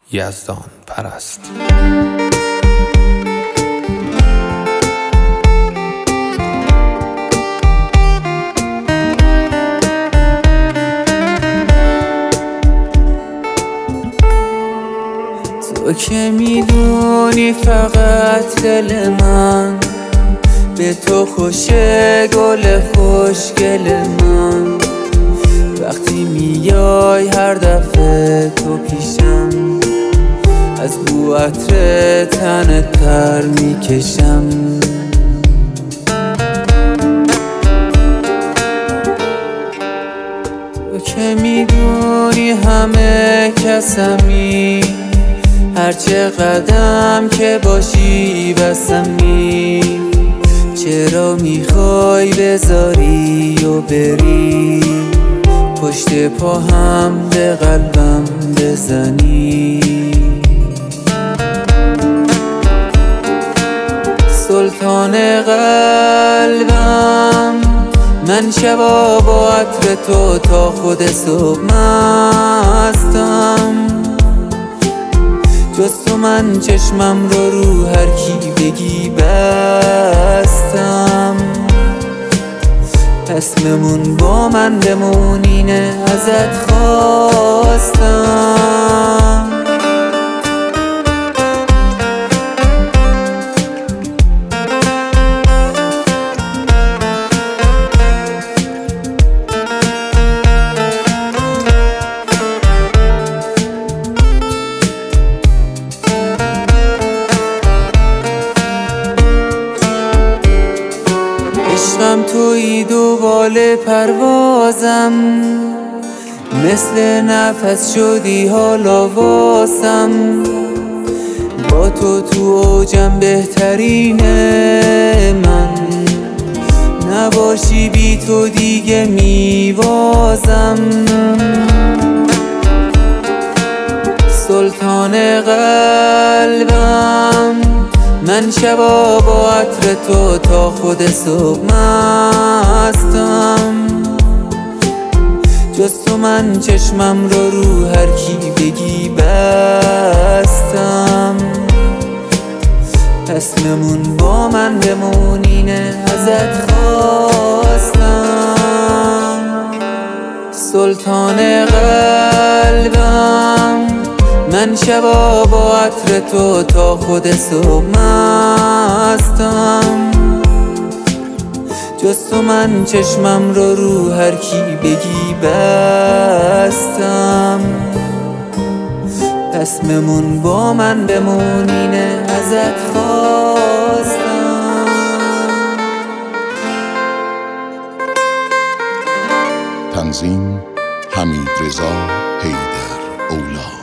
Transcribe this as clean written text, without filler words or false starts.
یزدان پرست. تو که میدونی فقط دل من به تو خوشه، گل خوشگل من. وقتی میای هر دفعه تو پیشم، از بو عطر تنت پر میکشم. تو که میدونی همه کسمی، هرچه قدم که باشی بسمی. چرا میخوای بذاری و بری، پشت پا هم به قلبم بزنی؟ سلطان قلبم، من شبا با عطر تو تا خود صبح مستم. جز تو من چشمم رو هر کی بگی بستم. اسممون با من بمون، اینه ازت خواستم. عشقم تویی، دوبال پروازم، مثل نفس شدی حالا واسم. با تو اوجم بهترینه، من نباشی بی تو دیگه میوازم. سلطان قلبم، من شبا با عطر تو تا خود صبح مستم. جز تو من چشمم رو هر کی بگی بستم. اسممون با من بمون، اینه ازت خواستم. سلطان قلبم، من شبا با عطر تو تا خود صبح مستم. جز تو من چشمم رو هر کی بگی بستم. اسممون با من بمون، اینه ازت خواستم. تنظیم حمیدرضا حیدر اولی.